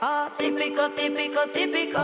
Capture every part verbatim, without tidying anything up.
Oh, típico, típico, típico.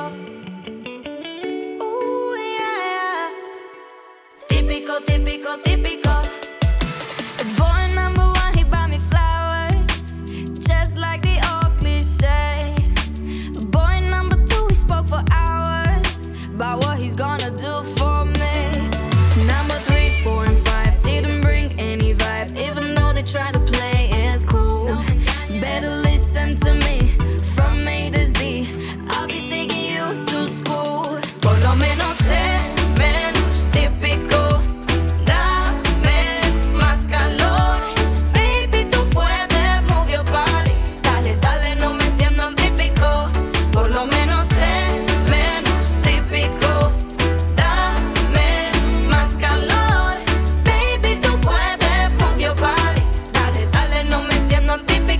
Ooh, yeah. Típico, típico, típico. Boy number one, he bought me flowers, just like the old cliche. Boy number two, he spoke for hours about what he's gonna do for me. Number three, four, and five didn't bring any vibe, even though they tried to play it cool. Better listen to me. From A to Z, I'll be taking you to school. Por lo menos sé menos típico. Dame más calor. Baby, tú puedes move your body. Dale, dale, no me siento típico. Por lo menos sé menos típico. Dame más calor. Baby, tú puedes move your body. Dale, dale, no me siento típico.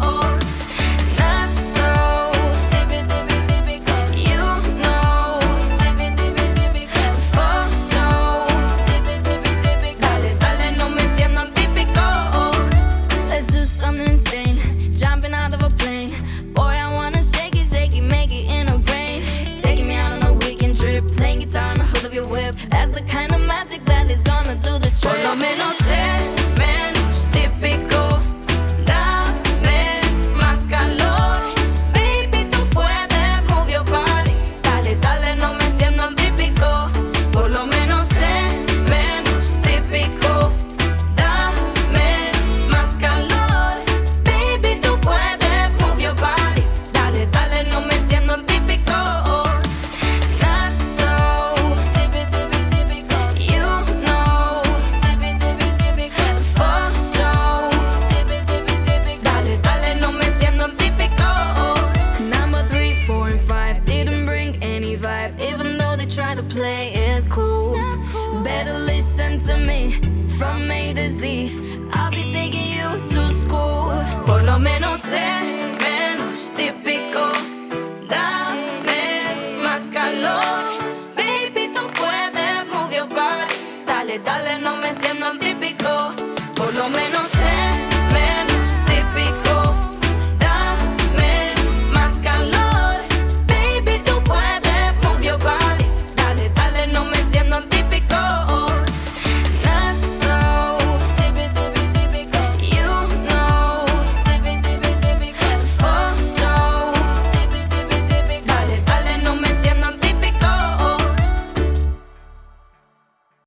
Jumping out of a plane. Boy, I wanna shake it, shake it, make it in a rain. Taking me out on a weekend trip, playing guitar on the hood of your whip. That's the kind of magic that is gonna do the trick. Por lo menos sé menos típico. Dame más calor. Baby, tú puedes move your body. Dale, dale, no me siento típico. Por lo menos sé menos típico. Dame más calor. Even though they try to play it cool, better listen to me. From A to Z, I'll be taking you to school. Por lo menos sé menos típico. Dame más calor. Baby, tú puedes move your body. Dale, dale, no me siento típico.